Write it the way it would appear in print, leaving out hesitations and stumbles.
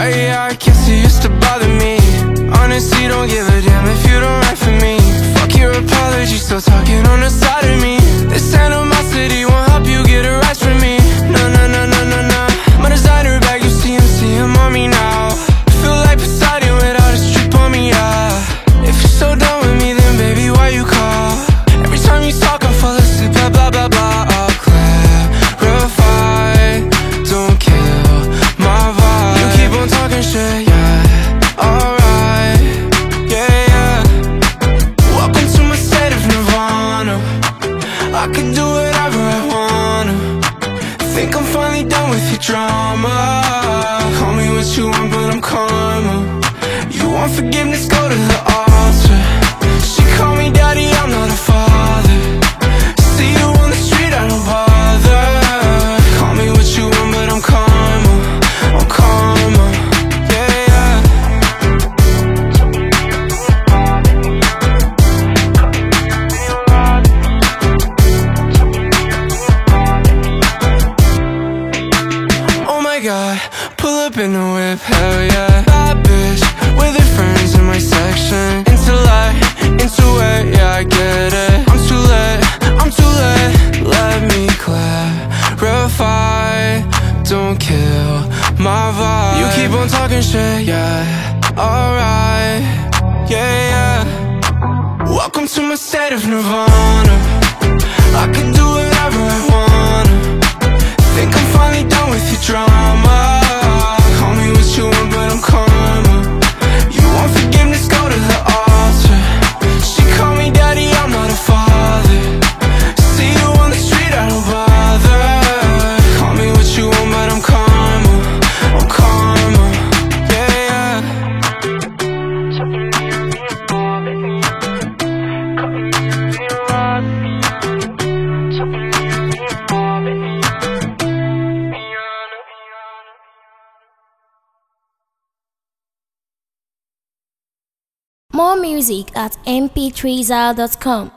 yeah, I guess it used to bother me. Honestly, don't give a damn if you don't write for me. Fuck your apology, still talking on the side of me. This animosity won't help you get a rise from me. No, no, no, no, no, no. My designer bag, you see him on me now. I feel like Poseidon without a strip on me, yeah. If you're so done with me, then baby, why you call? Every time you talk, I fall asleep, blah, blah, blah, blah. I'll clarify, don't kill my vibe. You keep on talking shit, yeah, alright, yeah, yeah. Welcome to my state of nirvana. I can do whatever I wanna. Think I'm finally done with your drama. Call me what you want, but I'm karma. You want forgiveness, go to the altar. She call me daddy, I'm not a father. See you on the street, I don't bother. Call me what you want, but I'm karma. I'm karma, yeah, yeah. Oh my god, pull up in the whip, hell yeah. Bad bitch, with her friends in my section. Into it, yeah, I get it. I'm too late, let me clarify, don't kill my vibe. You keep on talking shit, yeah, alright, yeah, yeah. Welcome to my state of nirvana. I can do whatever I wanna. Think I'm finally done with your drama. Call me what you want, but I'm karma. You want forgiveness, go to the altar. She call me daddy, I'm not a father. See you on the street, I don't bother. Call me what you want, but I'm karma. I'm karma, yeah, yeah. More music at mp3zal.com.